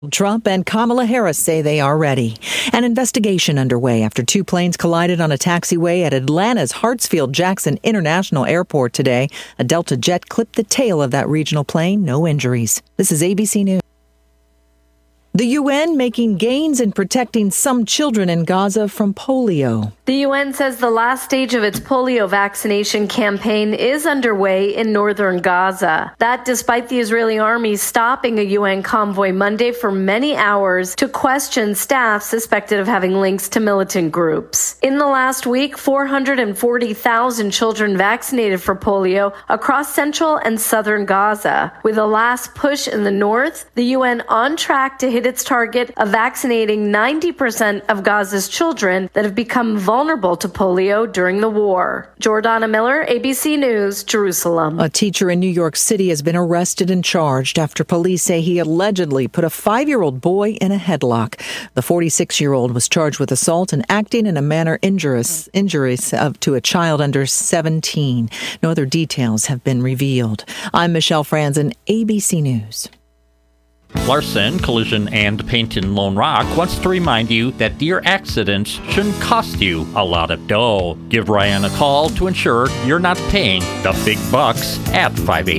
Trump and Kamala Harris say they are ready. An investigation underway after two planes collided on a taxiway at Atlanta's Hartsfield-Jackson International Airport today. A Delta jet clipped the tail of that regional plane. No injuries. This is ABC News. The UN making gains in protecting some children in Gaza from polio. The UN says the last stage of its polio vaccination campaign is underway in northern Gaza. That despite the Israeli army stopping a UN convoy Monday for many hours to question staff suspected of having links to militant groups. In the last week, 440,000 children vaccinated for polio across central and southern Gaza. With a last push in the north, the UN on track to hit its target of vaccinating 90% of Gaza's children that have become vulnerable to polio during the war. Jordana Miller, ABC News, Jerusalem. A teacher in New York City has been arrested and charged after police say he allegedly put a 5-year-old boy in a headlock. The 46-year-old was charged with assault and acting in a manner injurious to a child under 17. No other details have been revealed. I'm Michelle Franzen, ABC News. Larson Collision and Paint in Lone Rock wants to remind you that deer accidents shouldn't cost you a lot of dough. Give Ryan a call to ensure you're not paying the big bucks at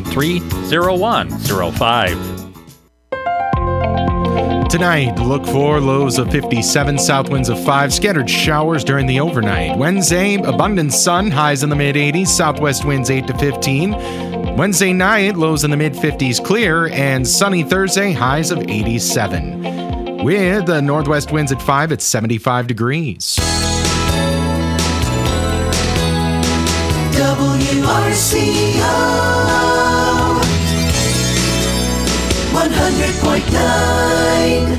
583-0105. Tonight, look for lows of 57, south winds of 5, scattered showers during the overnight. Wednesday, abundant sun, highs in the mid-80s, southwest winds 8 to 15. Wednesday night, lows in the mid-50s clear, and sunny Thursday, highs of 87. With the northwest winds at 5 at 75 degrees. WRCO 100.9.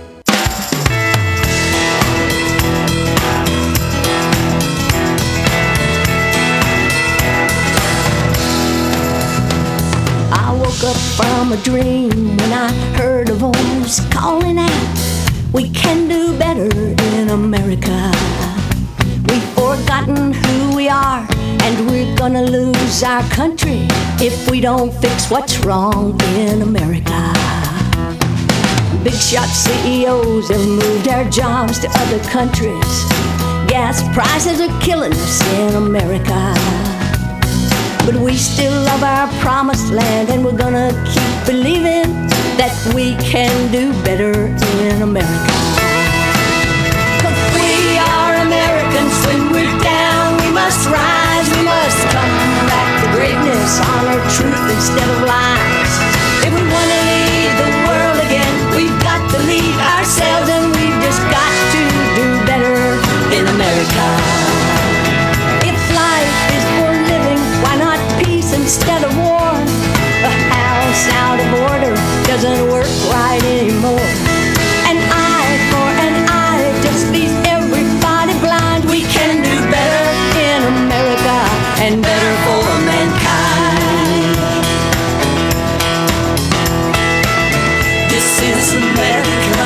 Up from a dream when I heard a voice calling out, we can do better in America. We've forgotten who we are, and we're gonna lose our country if we don't fix what's wrong in America. Big shot CEOs have moved our jobs to other countries. Gas prices are killing us in America. But we still love our promised land, and we're gonna keep believing that we can do better in America. 'Cause we are Americans. When we're down, we must rise. We must come back to greatness, honor truth instead of lies. If we wanna lead the world again, we've got to lead ourselves, and we've just got to do better in America. Instead of war, a house out of order doesn't work right anymore. An eye for an eye just leaves everybody blind. We can do better in America and better for mankind. This is America.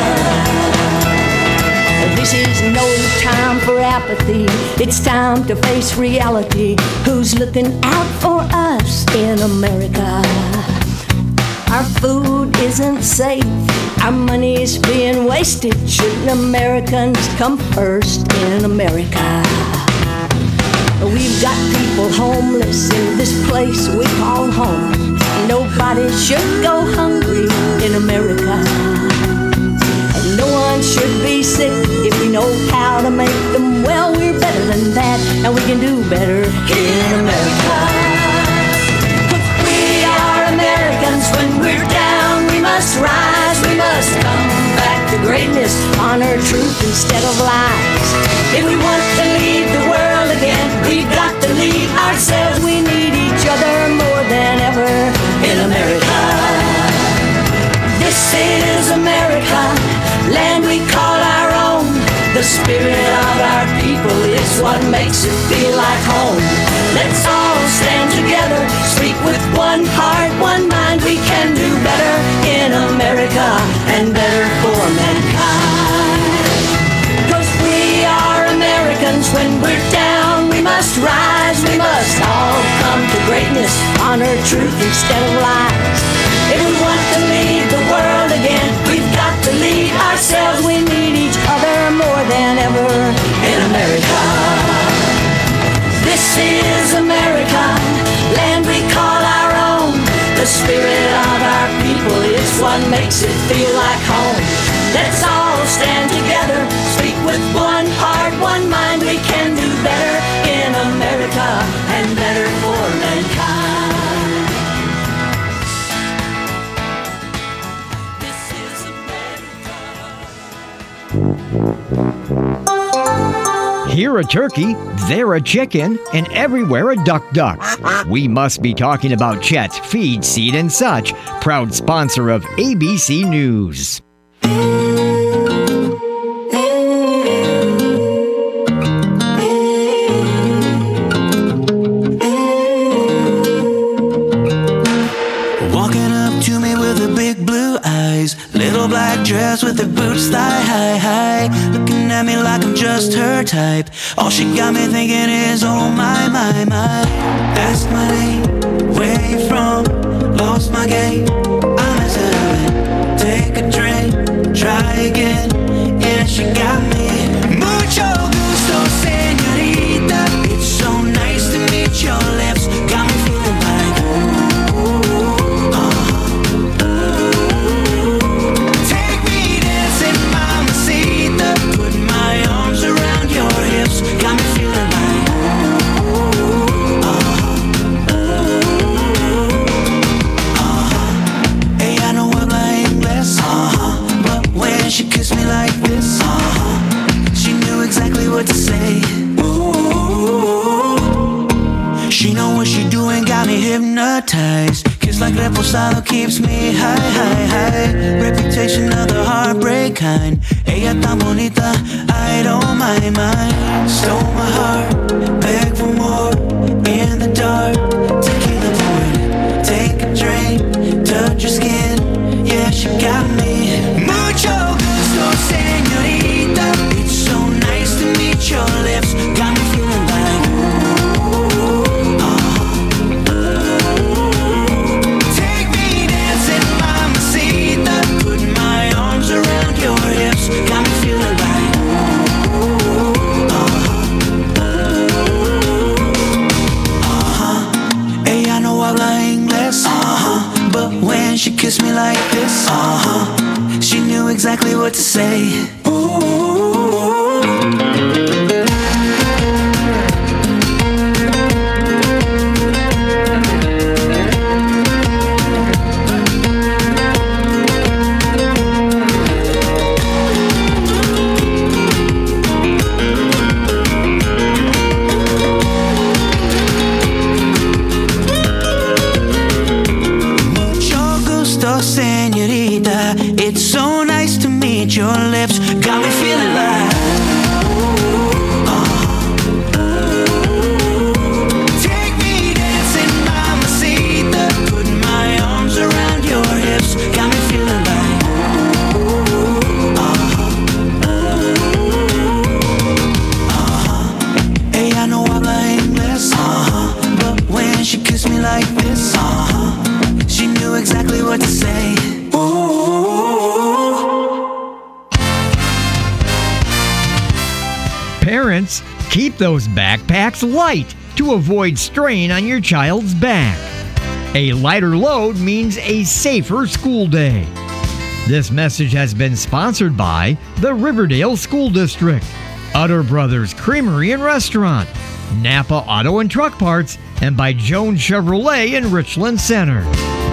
This is no time for apathy. It's time to face reality. Who's looking out for us in America? Our food isn't safe. Our money is being wasted. Shouldn't Americans come first in America? We've got people homeless in this place we call home. Nobody should go hungry in America. No one should be sick if we know how to make them well. We're better than that, and we can do better in America. We are Americans. When we're down, we must rise. We must come back to greatness, honor truth instead of lies. If we want to lead the world again, we've got to lead ourselves. We need each other more than ever in America. This is America, land we call our own. The spirit of our people is what makes it feel like home. Let's all stand together, speak with one heart, one mind. We can do better in America and better for mankind. 'Cause we are Americans. When we're down, we must rise. We must all come to greatness, honor truth instead of lies. If we want to lead the world again, we've got to makes it feel like home. Let's all stand together, speak with one heart, one mind. We can do better in America and better for mankind. This is America. Here a turkey, there a chicken, and everywhere a duck. We must be talking about Chet's Feed, Seed, and Such, proud sponsor of ABC News. Walking up to me with her big blue eyes, little black dress with her boots thigh high, looking at me like I'm just her type. All she got me thinking is, oh my, my, my. Ask my name, where you from? Lost my game, I'm hesitant. Take a drink, try again. Yeah, she got me. Mucho gusto, señorita. It's so nice to meet your lips. Got me feeling like take me dancing, mamacita. Put my arms around your hips. Got me feeling like hey, I know I'm English, but when she kissed me like this, she knew exactly what to say. Ooh, she know what she doing, got me hypnotized. Kiss like reposado keeps me high. Reputation of the heartbreak kind. Ella tan bonita, I don't mind. Stole my heart, beg for more. In the dark, tequila pouring. Take a drink, touch your skin. Yeah, she got me. Mucho gusto, señorita. It's so nice to meet your lips. Got me feeling like take me dancing, mamacita. Put my arms around your hips. Got me feeling like hey, I know habla inglés, but when she kissed me like this, she knew exactly what to say. Señorita, it's so nice to meet your lips. Got me feeling like take me dancing, mamacita. Put my arms around your hips. Got me feeling like hey, I know habla inglés, but when she kissed me like this, she knew exactly what to say. Parents, keep those backpacks light to avoid strain on your child's back. A lighter load means a safer school day. This message has been sponsored by the Riverdale School District, Utter Brothers Creamery and Restaurant, Napa Auto and Truck Parts, and by Jones Chevrolet in Richland Center.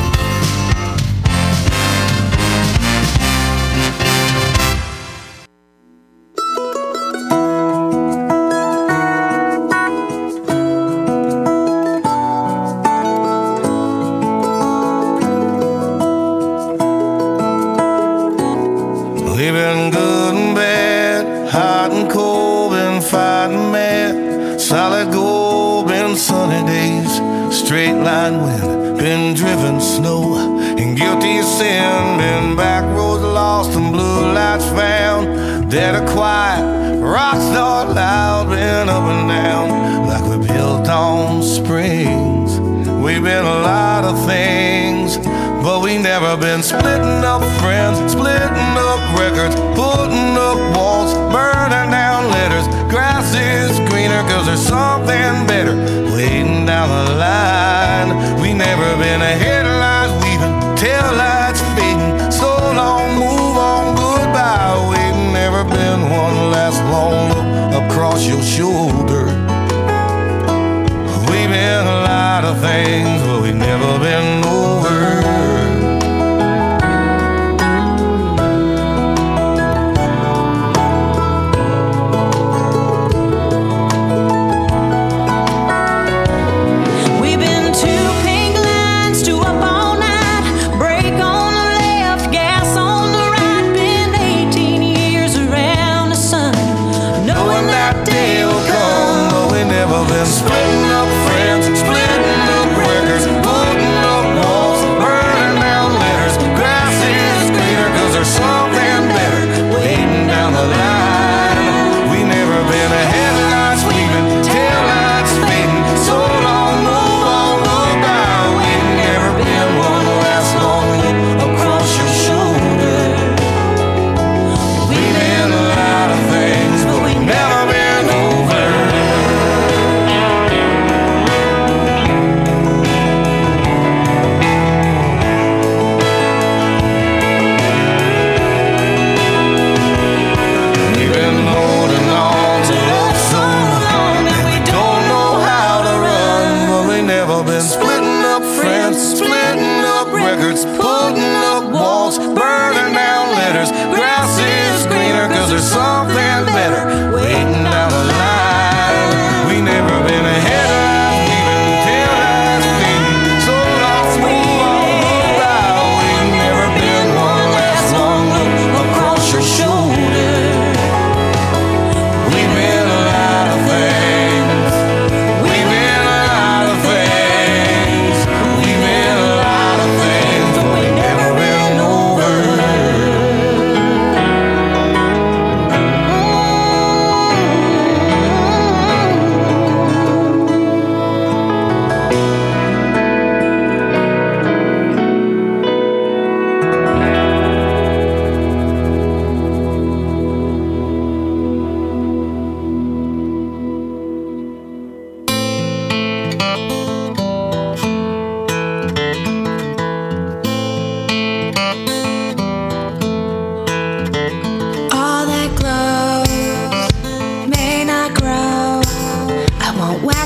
We've been good and bad, hot and cold, been fighting mad. Solid gold, been sunny days, straight line wind, been driven snow. And guilty of sin, been back roads lost and blue lights found. Dead or quiet, rocks not loud, been up and down like we built on springs. We've been a lot of things, but we never been splitting up friends, splitting up records, putting up walls, burning down letters. Grass is greener cause there's something better waiting down the line. We never been a headlights weaving, tail lights fading, slow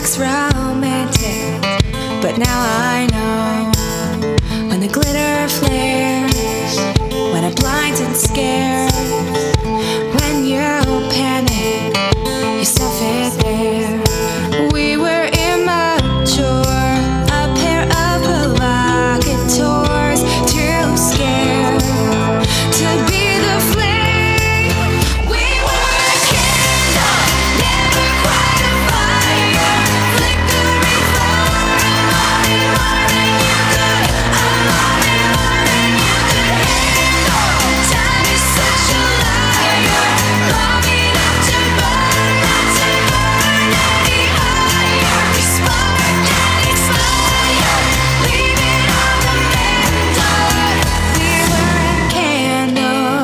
looks romantic, but now I know when the glitter flares, when it blinds and scares, when you panic, you stuff it there. We were immature, a pair of provocateurs, too scared to be the flame. We were a candle, never quite a fire, flickering for a moment more than you could, a moment more than you could handle. Time is such a liar, longing up to burn, not to burn any higher. We spark and expire, leaving on the mantle. We were a candle.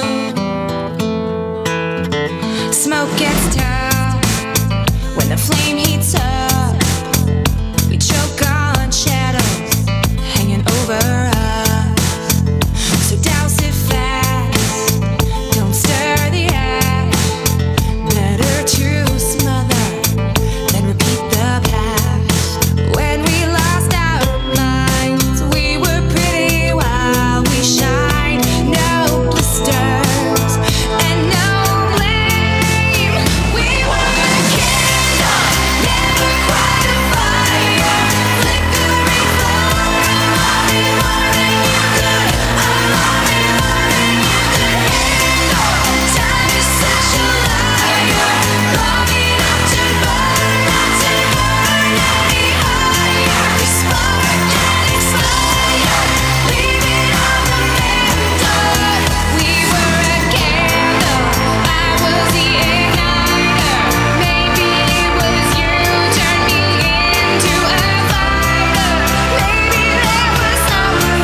Smoke gets tough when the flame heats up. We choke on shadows hanging over us. So douse it fast, don't stir the ash. Better to smother than repeat the past. When we lost our minds, we were pretty while we shine. No blisters and no blame. We were a candle, never quite a fire, flickering for a moment more than you could, a moment more than you could handle. Time is such a liar, longing up to burn, not to burn any higher. We spark and expire, leaving on the mantle. We were a candle, I was the igniter. Maybe it was you turned me into a fighter. Maybe there was something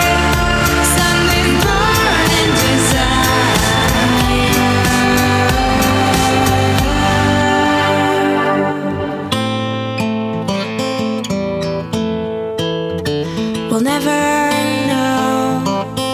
burning desire. We'll never know.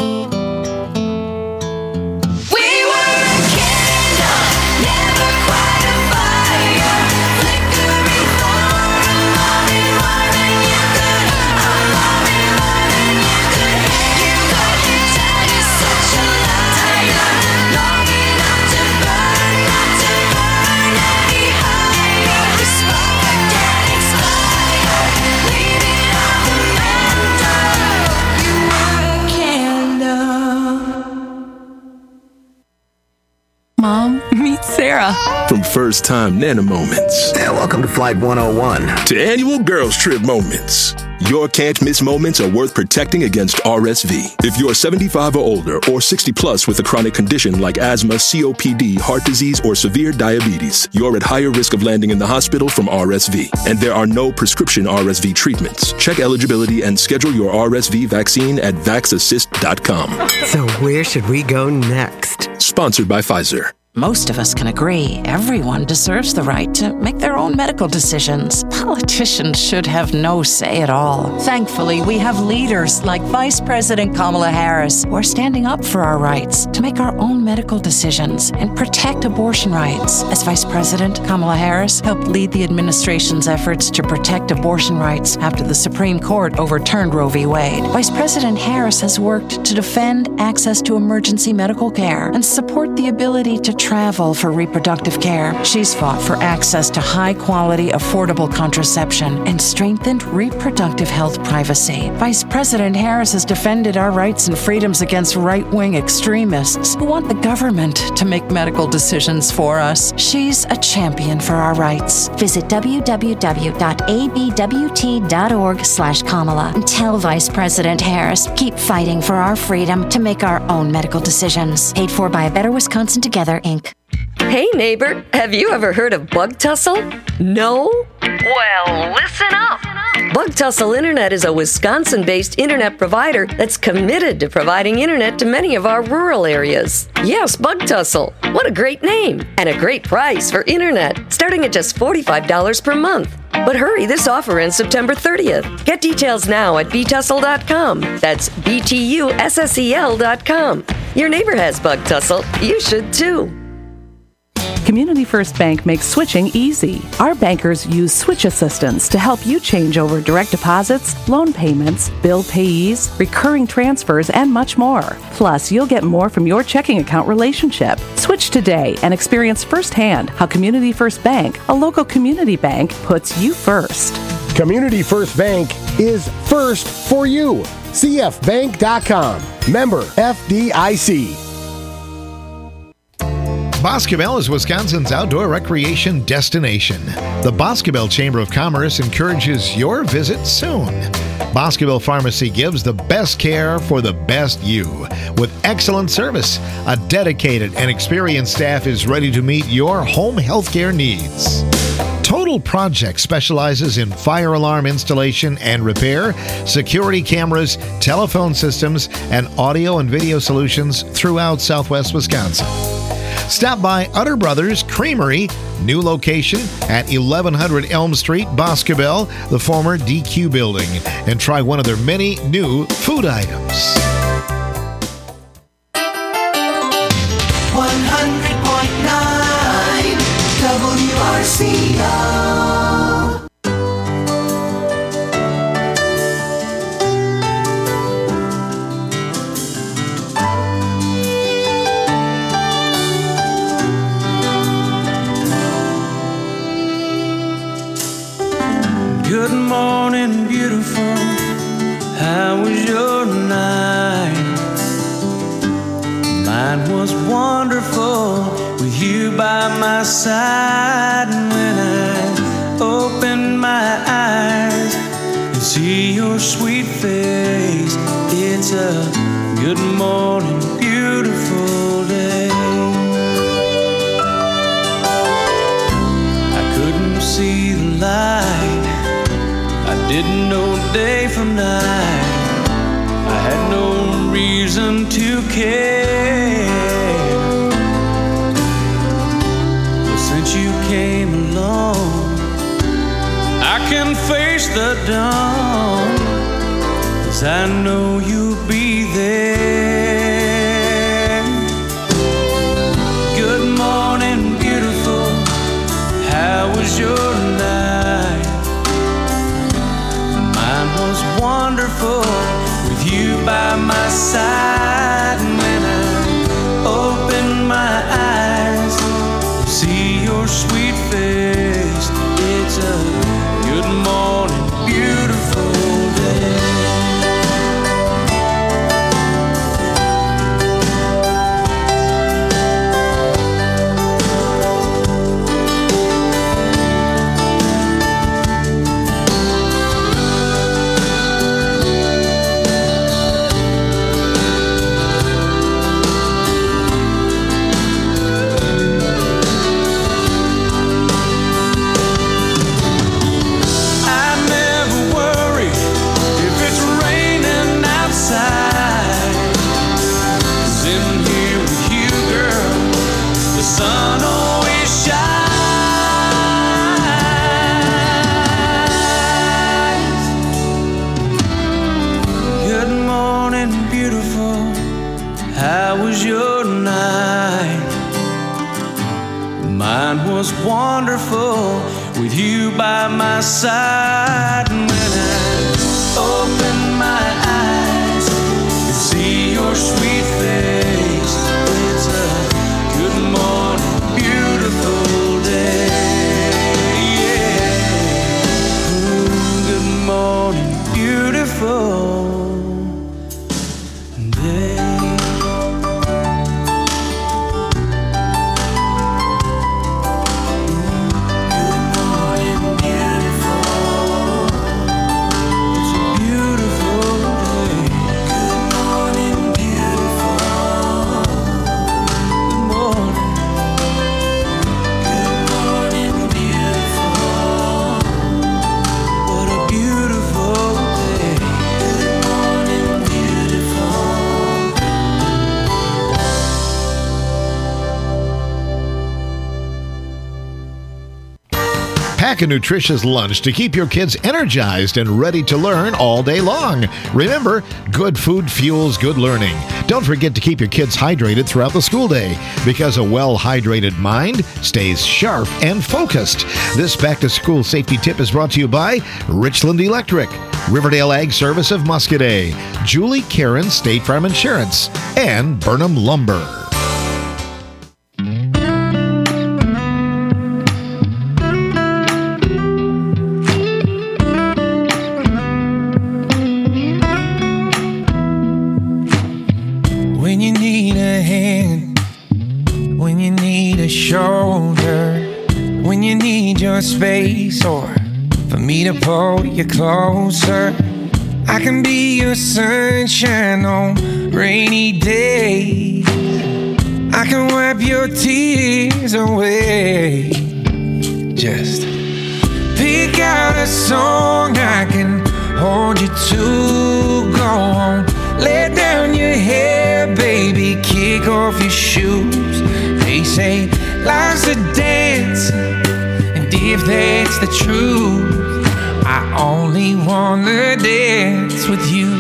We were a candle, never quite a fire, flickering for a moment more than you could, a moment more than you could handle. Time is such a liar, longing up to burn, not to burn any higher. We spark and expire, leaving on the mantle. You were a candle. Mom, meet Sarah. From first time Nana moments Yeah, welcome to Flight 101. to annual girls trip moments, your can't miss moments are worth protecting against RSV. If you're 75 or older or 60 plus with a chronic condition like asthma, COPD, heart disease, or severe diabetes, you're at higher risk of landing in the hospital from RSV. And there are no prescription RSV treatments. Check eligibility and schedule your RSV vaccine at vaxassist.com. So where should we go next? Sponsored by Pfizer. Most of us can agree everyone deserves the right to make their own medical decisions. Politicians should have no say at all. Thankfully, we have leaders like Vice President Kamala Harris who are standing up for our rights to make our own medical decisions and protect abortion rights. As Vice President, Kamala Harris helped lead the administration's efforts to protect abortion rights after the Supreme Court overturned Roe v. Wade. Vice President Harris has worked to defend access to emergency medical care and support the ability to travel for reproductive care. She's fought for access to high-quality, affordable contraception and strengthened reproductive health privacy. Vice President Harris has defended our rights and freedoms against right-wing extremists who want the government to make medical decisions for us. She's a champion for our rights. Visit www.abwt.org/Kamala and tell Vice President Harris, keep fighting for our freedom to make our own medical decisions. Paid for by A Better Wisconsin Together, Inc. Hey neighbor, have you ever heard of Bug Tussle? No? Well, listen up. Bug Tussle Internet is a Wisconsin-based internet provider that's committed to providing internet to many of our rural areas. Yes, Bug Tussle. What a great name and a great price for internet, starting at just $45 per month. But hurry, this offer ends September 30th. Get details now at btussle.com. That's BTUSSEL.com. Your neighbor has Bug Tussle. You should too. Community First Bank makes switching easy. Our bankers use switch assistance to help you change over direct deposits, loan payments, bill payees, recurring transfers, and much more. Plus, you'll get more from your checking account relationship. Switch today and experience firsthand how Community First Bank, a local community bank, puts you first. Community First Bank is first for you. CFBank.com. Member FDIC. Boscobel is Wisconsin's outdoor recreation destination. The Boscobel Chamber of Commerce encourages your visit soon. Boscobel Pharmacy gives the best care for the best you. With excellent service, a dedicated and experienced staff is ready to meet your home health care needs. Total Project specializes in fire alarm installation and repair, security cameras, telephone systems, and audio and video solutions throughout Southwest Wisconsin. Stop by Utter Brothers Creamery, new location at 1100 Elm Street, Boscobel, the former DQ building, and try one of their many new food items. 100.9 WRCO. Good morning, beautiful. How was your night? Mine was wonderful with you by my side. And when I open my eyes and see your sweet face, it's a good morning, beautiful day. I couldn't see the light, I didn't know day from night, I had no reason to care. But since you came along, I can face the dawn, 'cause I know you'll be there. Good morning, beautiful. How was your night? Mine was wonderful with you by my side. And when I open my eyes, see your sweet face, it's a good morning, beautiful day. Was wonderful with you by my side. And when I open my eyes and see your sweet face, it's a good morning, beautiful day. Yeah. Good morning, beautiful day. Beautiful Pack a nutritious lunch to keep your kids energized and ready to learn all day long. Remember, good food fuels good learning. Don't forget to keep your kids hydrated throughout the school day, because a well-hydrated mind stays sharp and focused. This back-to-school safety tip is brought to you by Richland Electric, Riverdale Ag Service of Muscadet, Julie Karen State Farm Insurance, and Burnham Lumber. When you need a hand, when you need a shoulder, when you need your space, or for me to pull you closer, I can be your sunshine on rainy days. I can wipe your tears away. Just pick out a song I can hold you to. Go on, let down your hair, baby, kick off your shoes. They say life's a dance, and if that's the truth, I only wanna dance with you.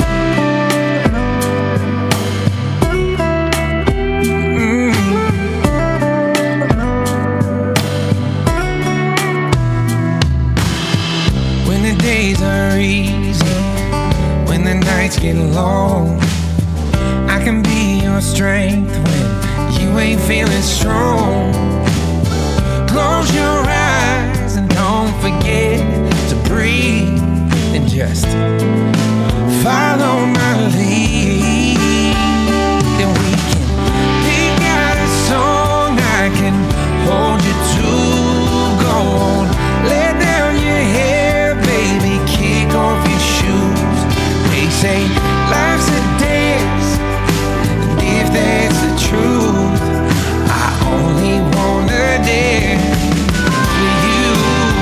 When the days are easy, when the nights get long, I can be your strength when you ain't feeling strong. Close your eyes and don't forget to breathe, and just follow my lead. And we can pick out a song I can hold you to. Go on, let down your hair, baby, kick off your shoes. They say life's a dance, and if that's the truth, I only wanna dance with you.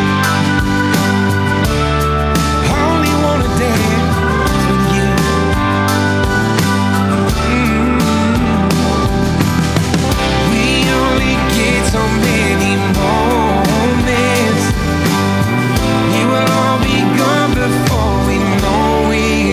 Only wanna dance with you. We only get so many moments. We will all be gone before we know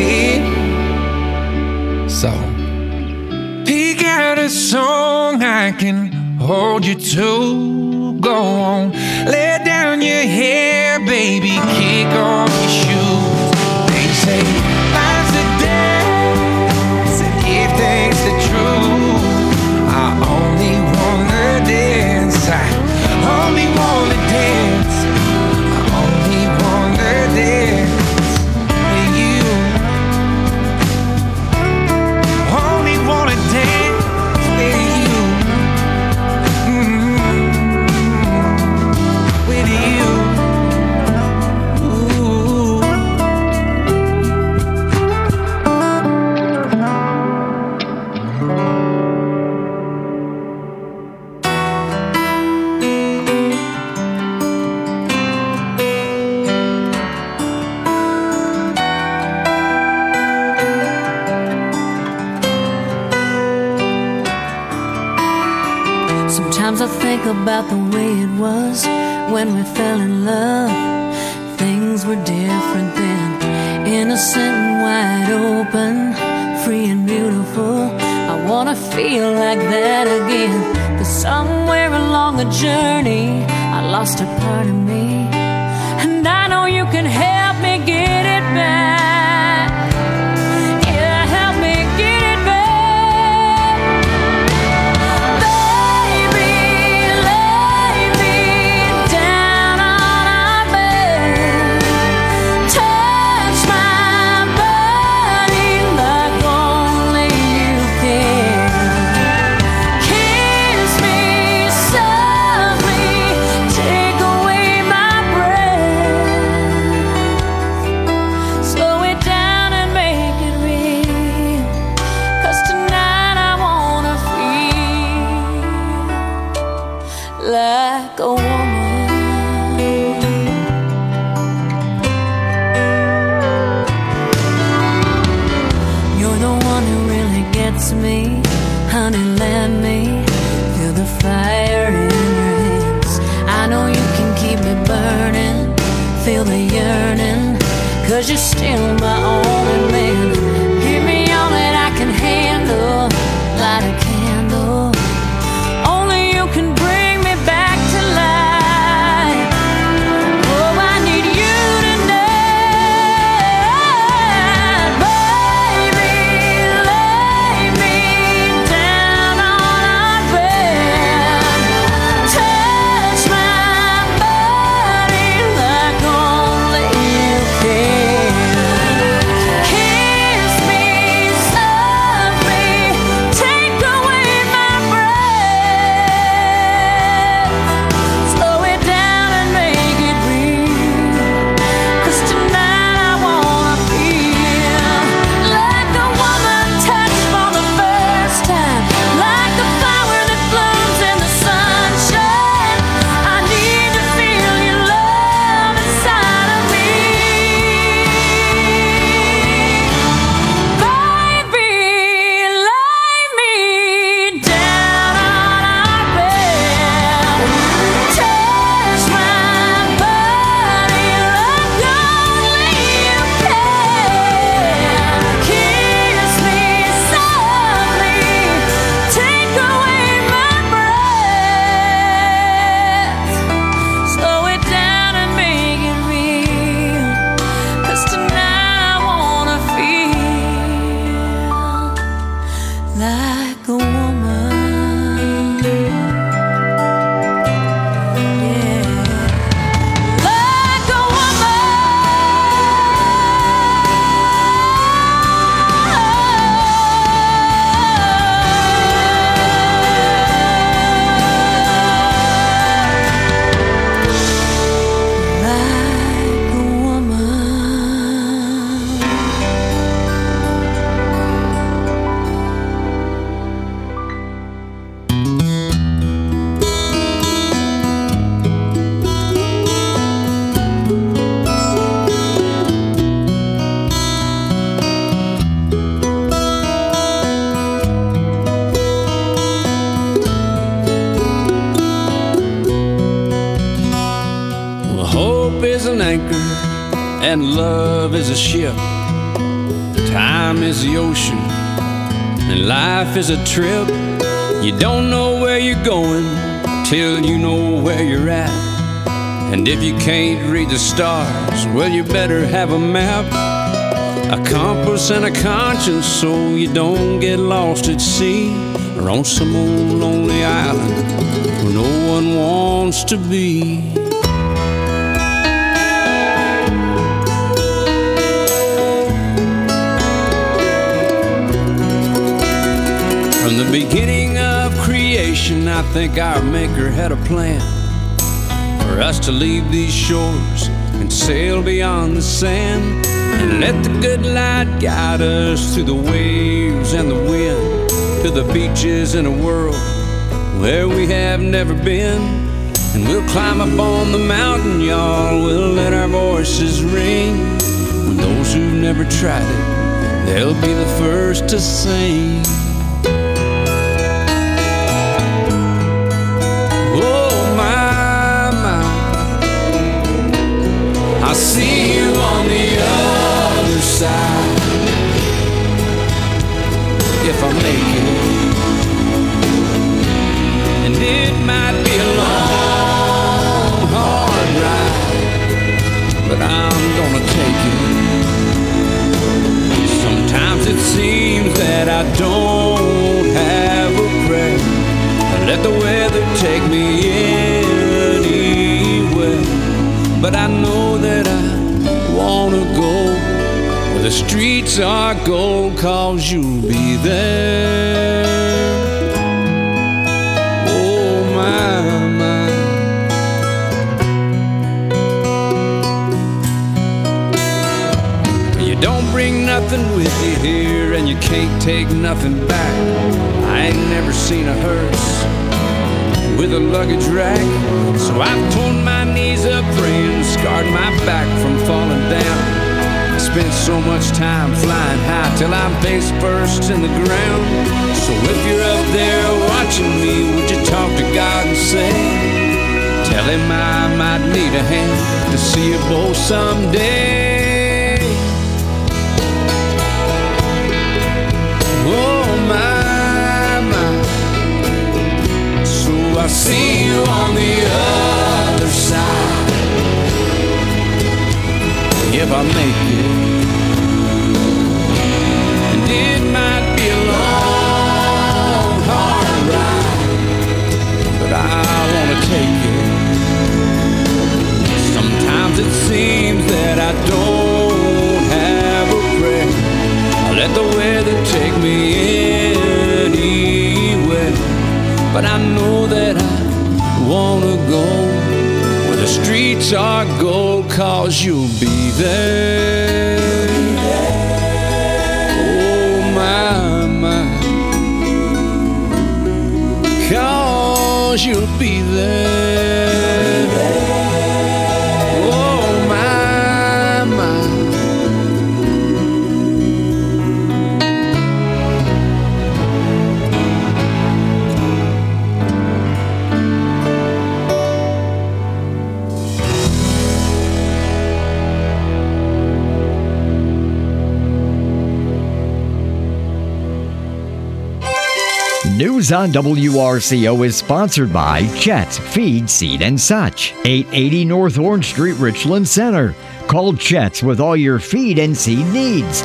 it. So pick out a song I can hold you to. Go on, let down your hair, baby, kick off your shoes. They say life's a dance, and if that's the truth, I only wanna dance. I only wanna dance. I only wanna dance with you. Only wanna dance with you. With you. Ooh. Sometimes I think about the way it was when we fell in love. Things were different then, innocent and wide open, free and beautiful. I wanna feel like that again. But somewhere along the journey, I lost a part of me, and I know you can help me get it back. Yeah, help me get it back. Like a woman, you're the one who really gets me. Honey, let me feel the fire in your hands. I know you can keep me burning anchor, and love is a ship. Time is the ocean, and life is a trip. You don't know where you're going till you know where you're at. And if you can't read the stars, well, you better have a map, a compass and a conscience, so you don't get lost at sea or on some old lonely island where no one wants to be. From the beginning of creation, I think our Maker had a plan for us to leave these shores and sail beyond the sand, and let the good light guide us through the waves and the wind, to the beaches in a world where we have never been. And we'll climb up on the mountain, y'all, we'll let our voices ring. When those who've never tried it, they'll be the first to sing. I'll see you on the other side if I make it. And it might be a long, hard ride, but I'm gonna take it. Sometimes it seems that I don't have a prayer. I let the weather take me anywhere. But I know that I wanna go where the streets are gold, 'cause you'll be there. Oh my, my. You don't bring nothing with you here, and you can't take nothing back. I ain't never seen a hearse with a luggage rack, so I've torn my knees up praying, scarred my back from falling down. I spent so much time flying high till I'm face first in the ground. So if you're up there watching me, would you talk to God and say, tell him I might need a hand to see you both someday. Oh my, I'll see you on the other side if I make it. And it might be a long, hard ride, but I wanna take it. Sometimes it seems that I don't have a prayer. I let the weather take me anywhere. But I know that I wanna go where the streets are gold, 'cause you'll be there. Oh my, my, 'cause you'll be there. Oh my, my. News on WRCO is sponsored by Chet's Feed, Seed, and Such, 880 North Orange Street, Richland Center. Call Chet's with all your feed and seed needs.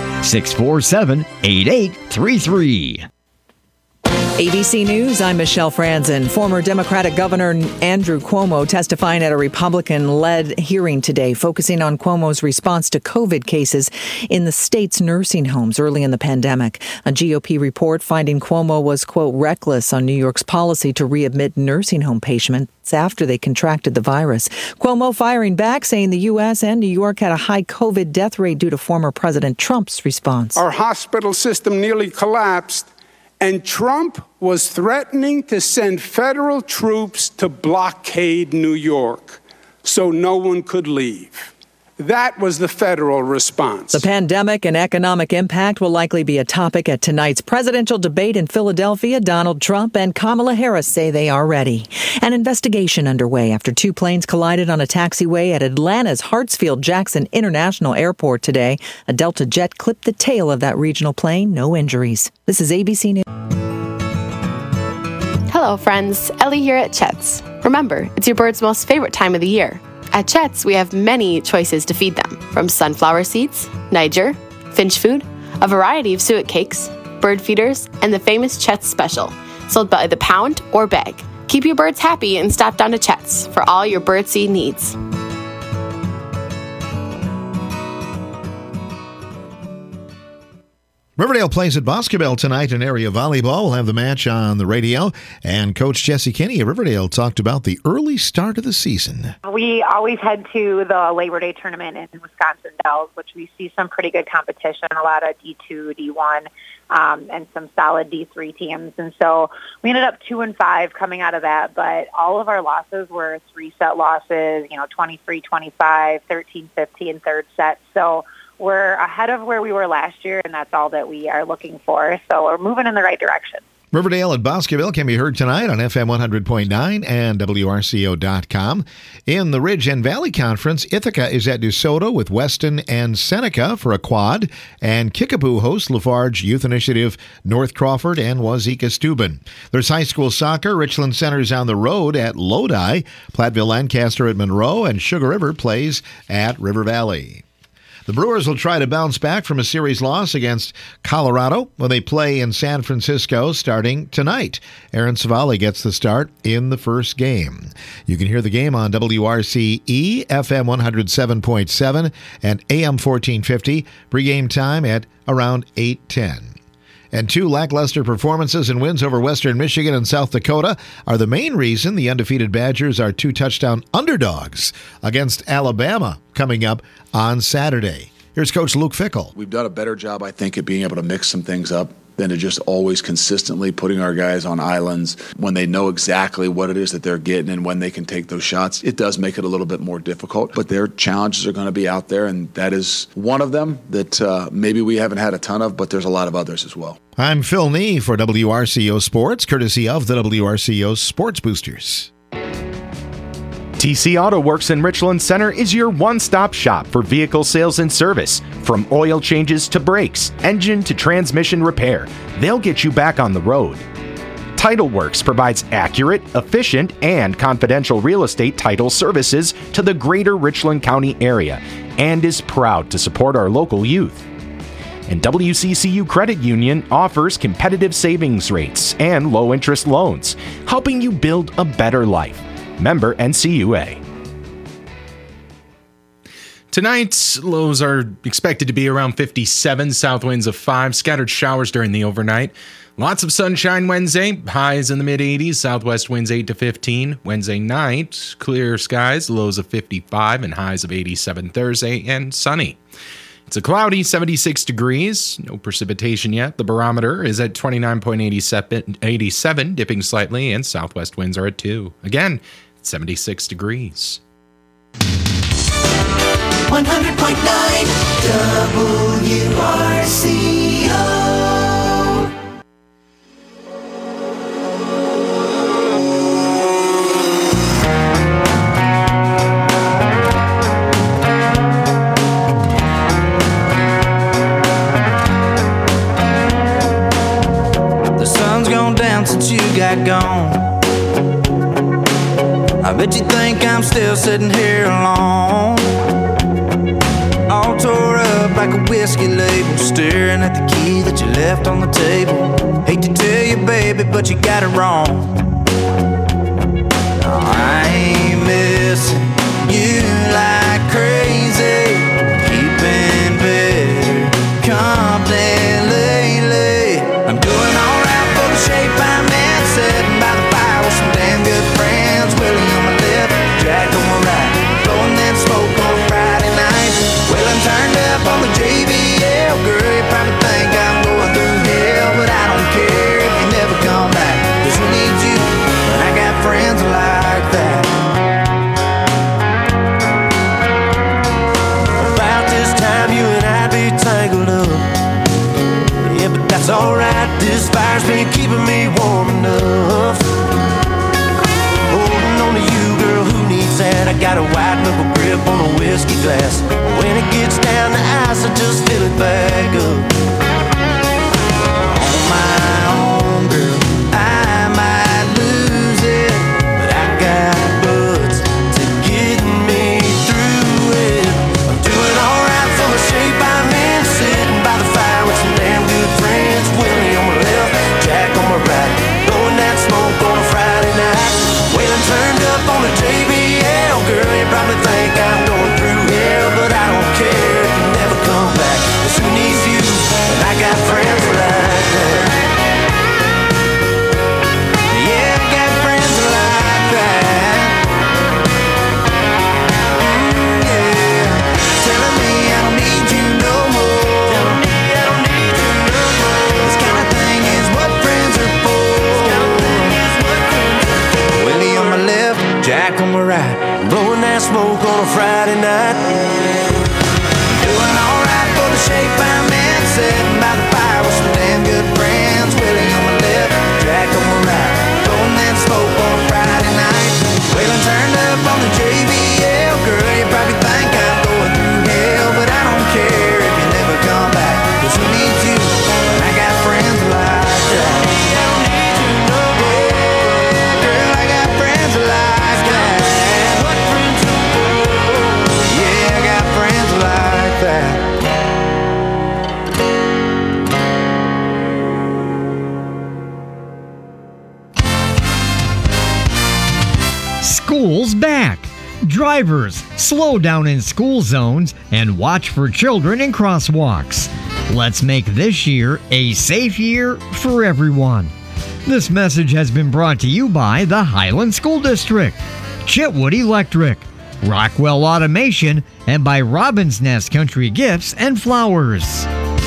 647-8833. ABC News, I'm Michelle Franzen. Former Democratic Governor Andrew Cuomo testifying at a Republican-led hearing today, focusing on Cuomo's response to COVID cases in the state's nursing homes early in the pandemic. A GOP report finding Cuomo was, quote, reckless on New York's policy to readmit nursing home patients after they contracted the virus. Cuomo firing back, saying the U.S. and New York had a high COVID death rate due to former President Trump's response. Our hospital system nearly collapsed, and Trump was threatening to send federal troops to blockade New York so no one could leave. That was the federal response. The pandemic and economic impact will likely be a topic at tonight's presidential debate in Philadelphia. Donald Trump and Kamala Harris say they are ready. An investigation underway after two planes collided on a taxiway at Atlanta's Hartsfield-Jackson International Airport today. A Delta jet clipped the tail of that regional plane. No injuries. This is ABC News. Hello, friends. Ellie here at Chet's. Remember, it's your bird's most favorite time of the year. At Chet's, we have many choices to feed them, from sunflower seeds, Niger, finch food, a variety of suet cakes, bird feeders, and the famous Chet's Special, sold by the pound or bag. Keep your birds happy and stop down to Chet's for all your birdseed needs. Riverdale plays at Boscobel tonight in area volleyball. We'll have the match on the radio. And Coach Jesse Kinney of Riverdale talked about the early start of the season. We always head to the Labor Day tournament in Wisconsin Dells, which we see some pretty good competition, a lot of D2, D1, and some solid D3 teams. And so we ended up 2-5 coming out of that, but all of our losses were 3-set losses, 23-25, 13-15 third set. So we're ahead of where we were last year, and that's all that we are looking for. So we're moving in the right direction. Riverdale at Boscobel can be heard tonight on FM 100.9 and WRCO.com. In the Ridge and Valley Conference, Ithaca is at DeSoto with Weston and Seneca for a quad, and Kickapoo hosts Lafarge Youth Initiative, North Crawford, and Wazeeka Steuben. There's high school soccer. Richland Center's on the road at Lodi. Platteville Lancaster at Monroe, and Sugar River plays at River Valley. The Brewers will try to bounce back from a series loss against Colorado when they play in San Francisco starting tonight. Aaron Savali gets the start in the first game. You can hear the game on WRCE, FM 107.7 and AM 1450. Pregame time at around 8:10. And two lackluster performances and wins over Western Michigan and South Dakota are the main reason the undefeated Badgers are 2-touchdown underdogs against Alabama coming up on Saturday. Here's Coach Luke Fickell. We've done a better job, I think, at being able to mix some things up than to just always consistently putting our guys on islands when they know exactly what it is that they're getting and when they can take those shots. It does make it a little bit more difficult, but their challenges are going to be out there, and that is one of them that maybe we haven't had a ton of, but there's a lot of others as well. I'm Phil Nee for WRCO Sports, courtesy of the WRCO Sports Boosters. TC Auto Works in Richland Center is your one-stop shop for vehicle sales and service. From oil changes to brakes, engine to transmission repair, they'll get you back on the road. Title Works provides accurate, efficient, and confidential real estate title services to the greater Richland County area and is proud to support our local youth. And WCCU Credit Union offers competitive savings rates and low-interest loans, helping you build a better life. Member NCUA. Tonight's lows are expected to be around 57, south winds of 5, scattered showers during the overnight. Lots of sunshine Wednesday, highs in the mid-80s, southwest winds 8 to 15. Wednesday night, clear skies, lows of 55 and highs of 87 Thursday, and sunny. It's a cloudy 76 degrees, no precipitation yet. The barometer is at 29.87, dipping slightly, and southwest winds are at 2. Again, 76 degrees. 100.9 WRCO. The sun's gone down since you got gone. I bet you think I'm still sitting here alone, all tore up like a whiskey label, staring at the key that you left on the table. Hate to tell you, baby, but you got it wrong. No, I ain't missing you like crazy, keeping better company lately. I'm doing alright for the shape I'm in, sitting by the fire with some damn good friends. Willie on my left, Jack on my right, blowing that smoke on a Friday night. Well, I'm turned up on the JBL, girl, you probably think I'm going through hell, but I don't care if you never come back, 'cause who needs you got a white knuckle grip on a whiskey glass. When it gets down to ice, I just fill it back up. On my own, girl, I might lose it, but I got buds to get me through it. I'm doing alright for the shape I'm in, sitting by the fire with some damn good friends. Willie on my left, Jack on my right, blowing that smoke on a Friday night. Waylon turned up on the JBL. Girl, you probably think I'm going through hell, but I don't care if you never come back. 'Cause who needs you? And I got friends like that. Yeah, I got friends like that. Yeah, telling me I don't need you no more. Telling me I don't need you no more. This kind of thing is what friends are for. This kind of thing is what friends are for. Willie on my left, Jack on my right, blowing that smoke on a Friday night. Doing alright for the shape I'm in, sitting by the fire with some damn good friends. Willie on my left, Jack on my right, blowing that smoke on a Friday night. Waylon turned up on the JBL. Girl, you probably think I'm going through hell, but I don't care if you never come back. 'Cause who needs you? And I got friends like that. I don't need you no more. Girl, I got friends like that. What friends are for? Yeah, I got friends like that. School's back. Drivers, slow down in school zones and watch for children in crosswalks. Let's make this year a safe year for everyone. This message has been brought to you by the Highland School District, Chitwood Electric, Rockwell Automation, and by Robin's Nest Country Gifts and Flowers.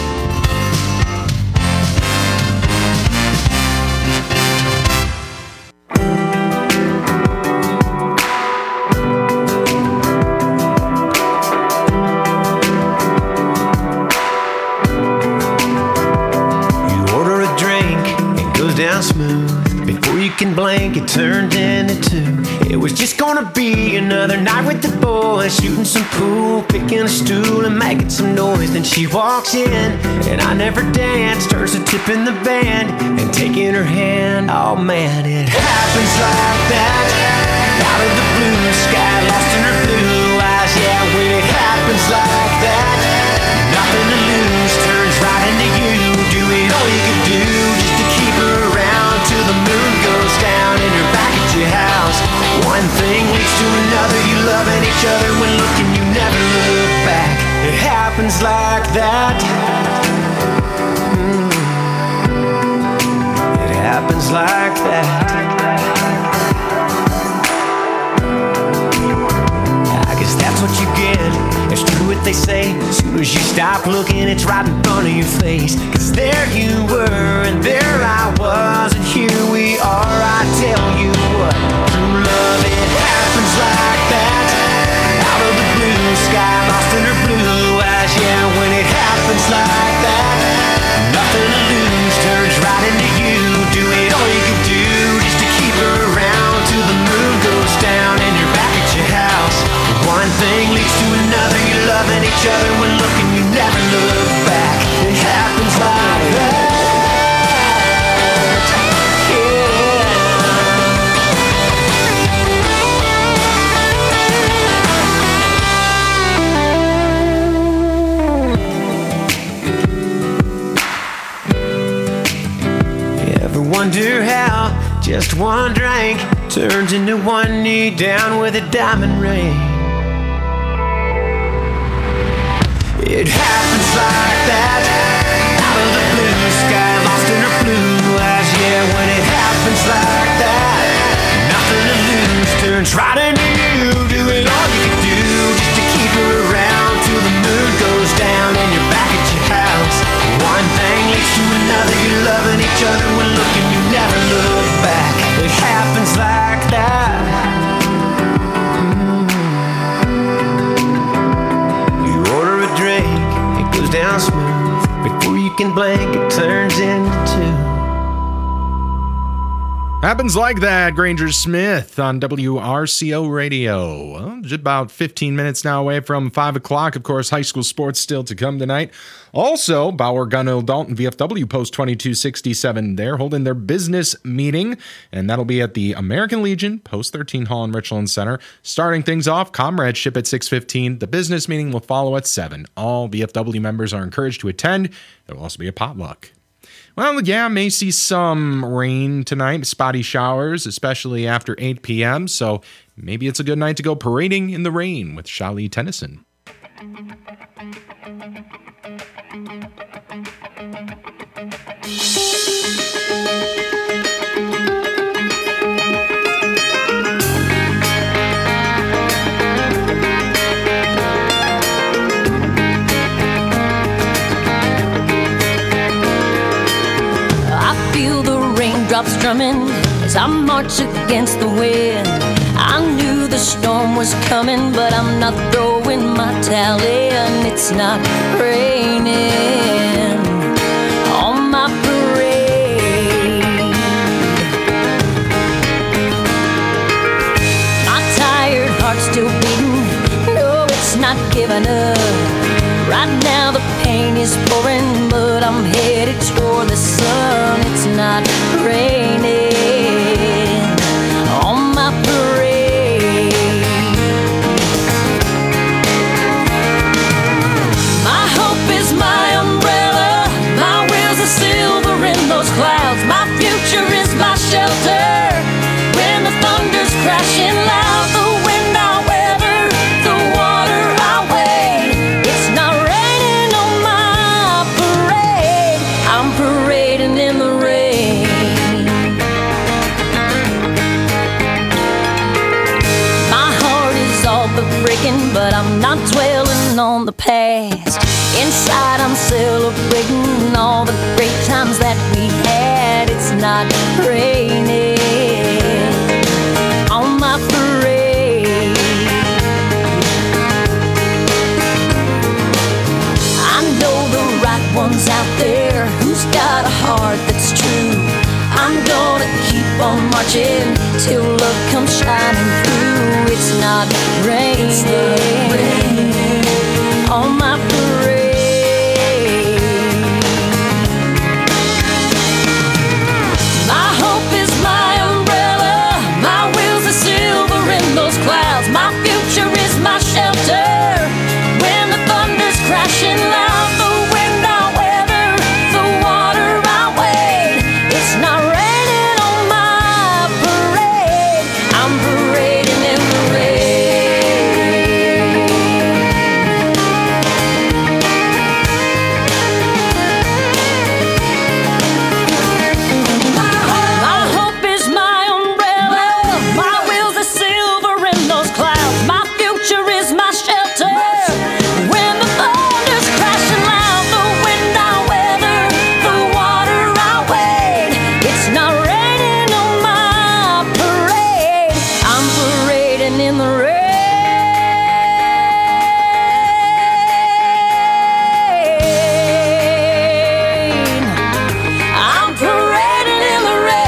Blink, it turned into two. It was just gonna be another night with the boys, shooting some pool, picking a stool and making some noise. Then she walks in and I never danced, hers a tip in the band and taking her hand. Oh man, it happens like that. Out of the blue sky, lost in her blue eyes. Yeah, when it happens like that, nothing to lose, turns right into you. Doing all you can do just to keep her around till the moon goes down and you're back at your house. One thing leads to another, you loving each other when looking you never look back. It happens like that. It happens like that. I guess that's what you get. It's true what they say. As soon as you stop looking, it's right in front of your face. 'Cause there you were and there I was, and here we are. I tell you what, true love, it happens like that. Out of the blue sky, lost in her blue eyes. Yeah, when it happens like that, nothing to lose, turns right into you. Doing all you can do just to keep her around till the moon goes down and you're back at your house. One thing leads to another, you're loving each other when looking you never look back. It happens like that. Wonder how just one drink turns into one knee down with a diamond ring. It happens like that. Out of the blue sky, lost in her blue eyes. Yeah, when it happens like that, nothing to lose, turns right into you. Doing all you can do just to keep her around till the moon goes down and you're back at your house. One thing leads to another, you're loving each other when looking you never look back. It happens like that. You order a drink, it goes down smooth. Before you can blink, it turns into two. Happens Like That, Granger Smith on WRCO Radio. Well, just about 15 minutes now away from 5 o'clock. Of course, high school sports still to come tonight. Also, Bauer, Gunhill, Dalton, VFW Post 2267. They're holding their business meeting, and that'll be at the American Legion Post 13 Hall in Richland Center. Starting things off, comradeship at 6:15. The business meeting will follow at 7. All VFW members are encouraged to attend. There will also be a potluck. Well, yeah, may see some rain tonight, spotty showers, especially after 8 p.m., so maybe it's a good night to go parading in the rain with Shali Tennyson. Drops drumming as I march against the wind. I knew the storm was coming, but I'm not throwing my towel in. It's not raining on my parade. My tired heart's still beating. No, it's not giving up. Right now the pain is pouring, but I'm headed toward the sun. It's not raining on my parade. My hope is my umbrella. My wheels are silver in those clouds. My future is my shelter when the thunder's crashing loud. The wind I weather, the water I wade. It's not raining on my parade. I'm parading in the rain. My heart is all but breaking, but I'm not dwelling on the past. Inside I'm celebrating all the great times that we had. It's not raining on my parade. I know the right one's out there who's got a heart that's true. I'm gonna keep on marching till love comes shining through. It's not raining on my parade. My hope is my umbrella. My wheels are silver in those clouds. My future is my shelter when the thunder's crashing loud. The wind I weather, the water I wade. It's not raining on my parade. I'm parading in the rain. My hope is my umbrella. My wheels are silver in those clouds. My future is my shelter when the thunder's crashing loud. The wind I weather, the water I wade. It's not raining on my parade. I'm parading in the rain. I'm parading in the rain.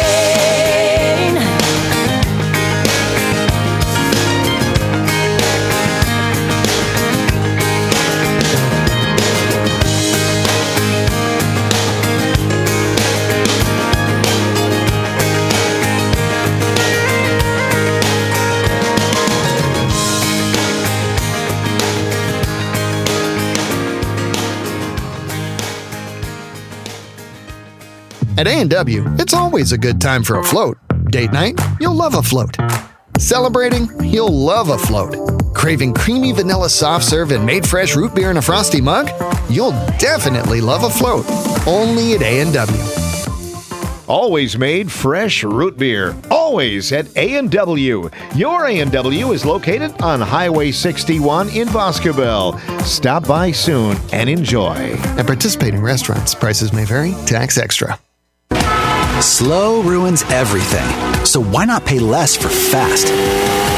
At A&W, it's always a good time for a float. Date night? You'll love a float. Celebrating? You'll love a float. Craving creamy vanilla soft serve and made fresh root beer in a frosty mug? You'll definitely love a float. Only at A&W. Always made fresh root beer. Always at A&W. Your A&W is located on Highway 61 in Boscobel. Stop by soon and enjoy. At participating restaurants, prices may vary. Tax extra. Slow ruins everything. So why not pay less for fast?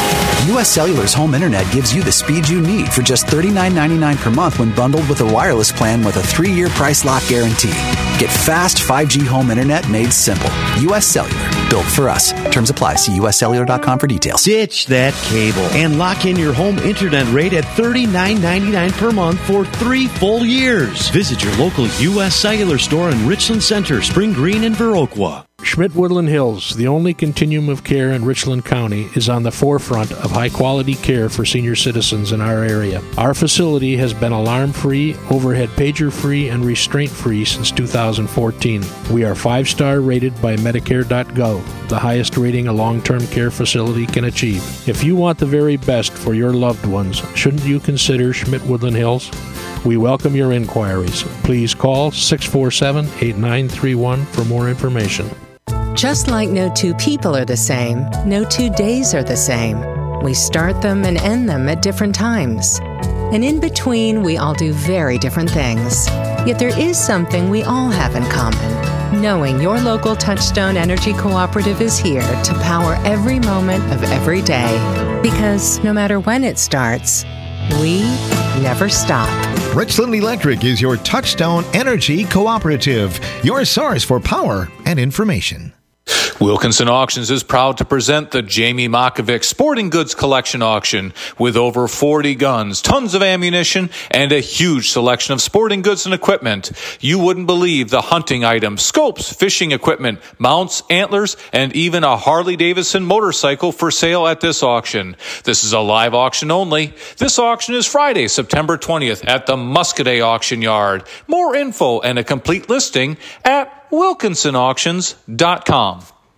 U.S. Cellular's home internet gives you the speed you need for just $39.99 per month when bundled with a wireless plan with a 3-year price lock guarantee. Get fast 5G home internet made simple. U.S. Cellular. Built for us. Terms apply. See uscellular.com for details. Ditch that cable and lock in your home internet rate at $39.99 per month for 3 full years. Visit your local U.S. Cellular store in Richland Center, Spring Green, and Viroqua. Schmidt Woodland Hills, the only continuum of care in Richland County, is on the forefront of high-quality care for senior citizens in our area. Our facility has been alarm-free, overhead pager-free, and restraint-free since 2014. We are 5-star rated by Medicare.gov, the highest rating a long-term care facility can achieve. If you want the very best for your loved ones, shouldn't you consider Schmidt Woodland Hills? We welcome your inquiries. Please call 647-8931 for more information. Just like no two people are the same, no 2 days are the same. We start them and end them at different times. And in between, we all do very different things. Yet there is something we all have in common. Knowing your local Touchstone Energy Cooperative is here to power every moment of every day. Because no matter when it starts, we never stop. Richland Electric is your Touchstone Energy Cooperative, your source for power and information. Wilkinson Auctions is proud to present the Jamie Makovic Sporting Goods Collection Auction with over 40 guns, tons of ammunition, and a huge selection of sporting goods and equipment. You wouldn't believe the hunting items, scopes, fishing equipment, mounts, antlers, and even a Harley-Davidson motorcycle for sale at this auction. This is a live auction only. This auction is Friday, September 20th at the Muscadet Auction Yard. More info and a complete listing at WilkinsonAuctions.com.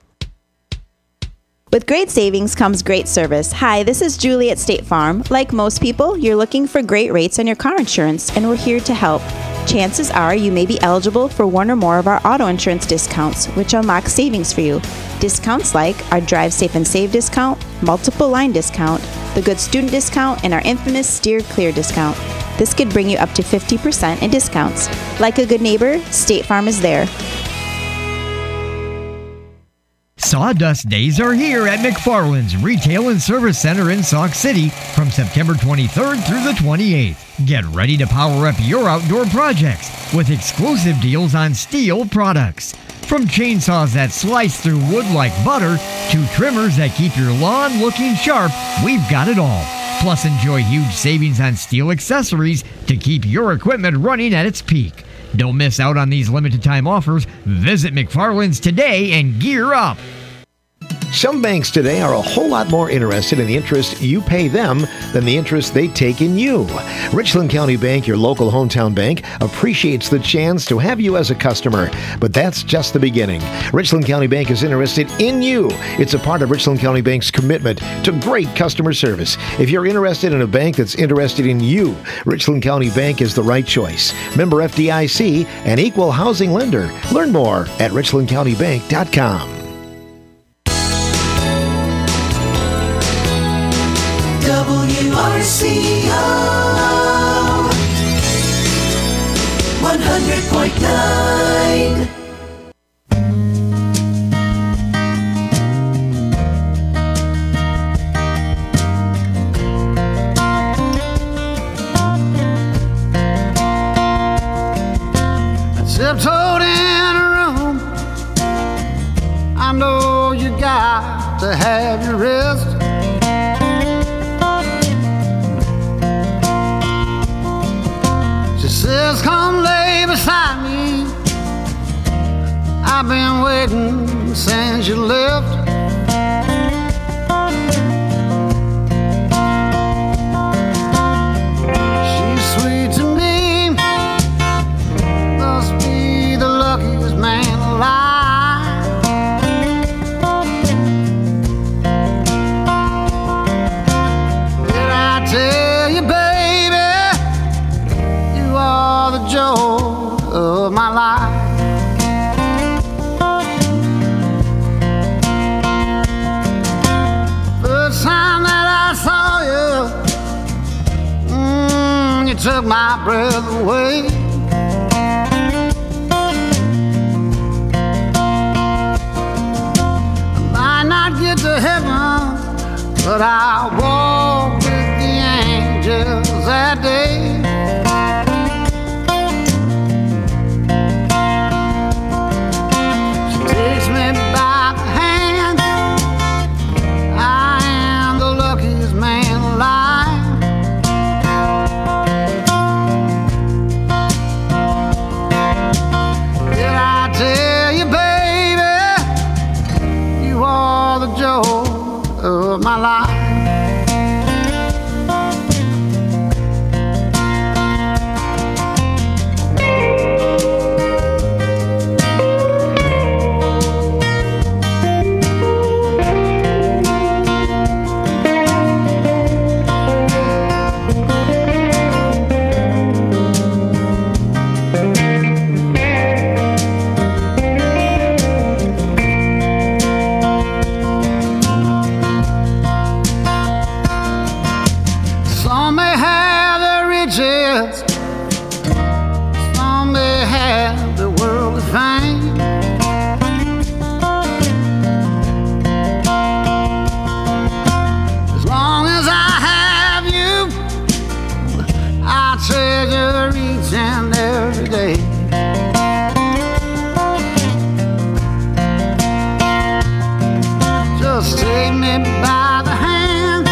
With great savings comes great service. Hi, this is Julie at State Farm. Like most people, you're looking for great rates on your car insurance, and we're here to help. Chances are you may be eligible for one or more of our auto insurance discounts, which unlock savings for you. Discounts like our Drive Safe and Save discount, multiple line discount, the Good Student discount, and our infamous Steer Clear discount. This could bring you up to 50% in discounts. Like a good neighbor, State Farm is there. Sawdust Days are here at McFarland's Retail and Service Center in Sauk City from September 23rd through the 28th. Get ready to power up your outdoor projects with exclusive deals on STIHL products. From chainsaws that slice through wood like butter to trimmers that keep your lawn looking sharp, we've got it all. Plus, enjoy huge savings on STIHL accessories to keep your equipment running at its peak. Don't miss out on these limited time offers. Visit McFarland's today and gear up. Some banks today are a whole lot more interested in the interest you pay them than the interest they take in you. Richland County Bank, your local hometown bank, appreciates the chance to have you as a customer, but that's just the beginning. Richland County Bank is interested in you. It's a part of Richland County Bank's commitment to great customer service. If you're interested in a bank that's interested in you, Richland County Bank is the right choice. Member FDIC, an equal housing lender. Learn more at richlandcountybank.com. WRCO 100.9. Tiptoed in a room. I know you got to have your rest. She says, come lay beside me. I've been waiting since you left. She's sweet to me, must be the luckiest man alive. Did I tell you, baby, you are the joy of my life. First time that I saw you, you took my breath away. I might not get to heaven, but I walked with the angels that day. She takes me by the hand. I am the luckiest man alive. Did I tell you, baby, you are the joy of my life? Some may have the riches, some may have the worldly fame. As long as I have you, I treasure each and every day. Just take me by the hand.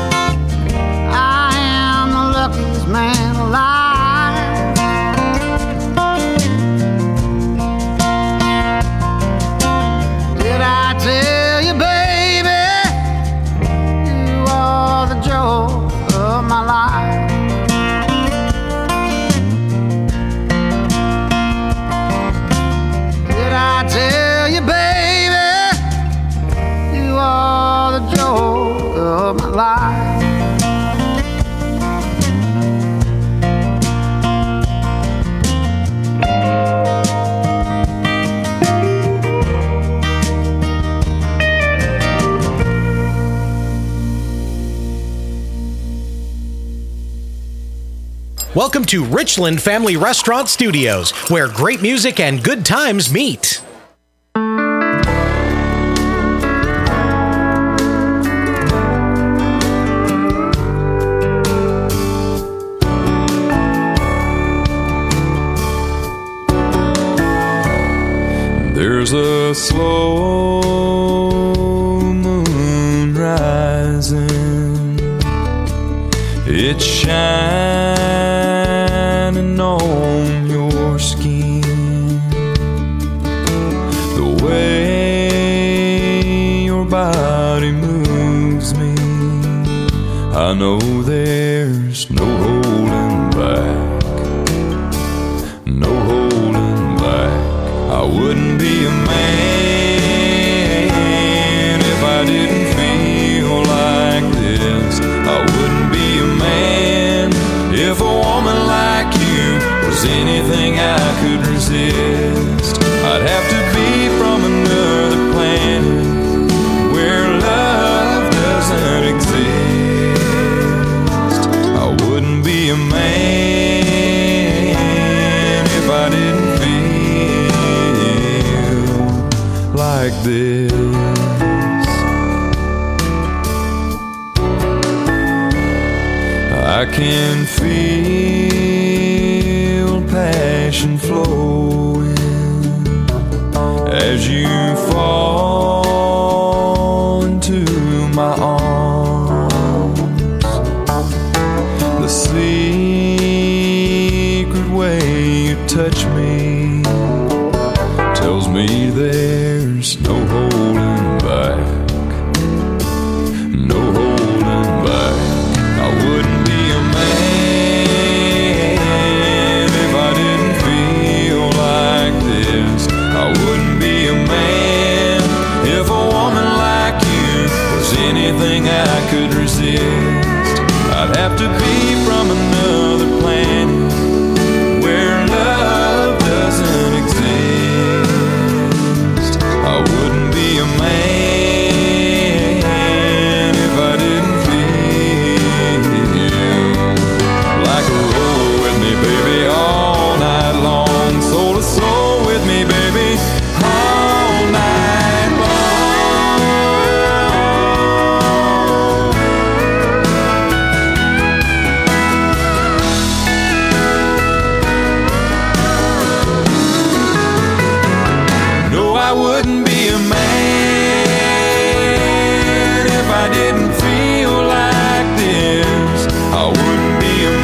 I am the luckiest man alive. Did I tell you, baby, you are the joy of my life? Did I tell you, baby, you are the joy of my life? Welcome to Richland Family Restaurant Studios, where great music and good times meet. There's a slow moon rising. It's shining on your skin. The way your body moves me, I know there's no holding back. No holding back. I wouldn't be a man if I didn't feel like this. I wouldn't be a man if a woman like you was anything I could resist. I'd have to be from another planet where love doesn't exist. I wouldn't be a man if I didn't feel like this. I can feel passion flowing as you fall into my arms. The secret way you touch me tells me there's no holding back. No holding back. I wouldn't be a man if I didn't feel like this. I wouldn't be a man if a woman like you was anything I could resist. I'd have to be from another planet where love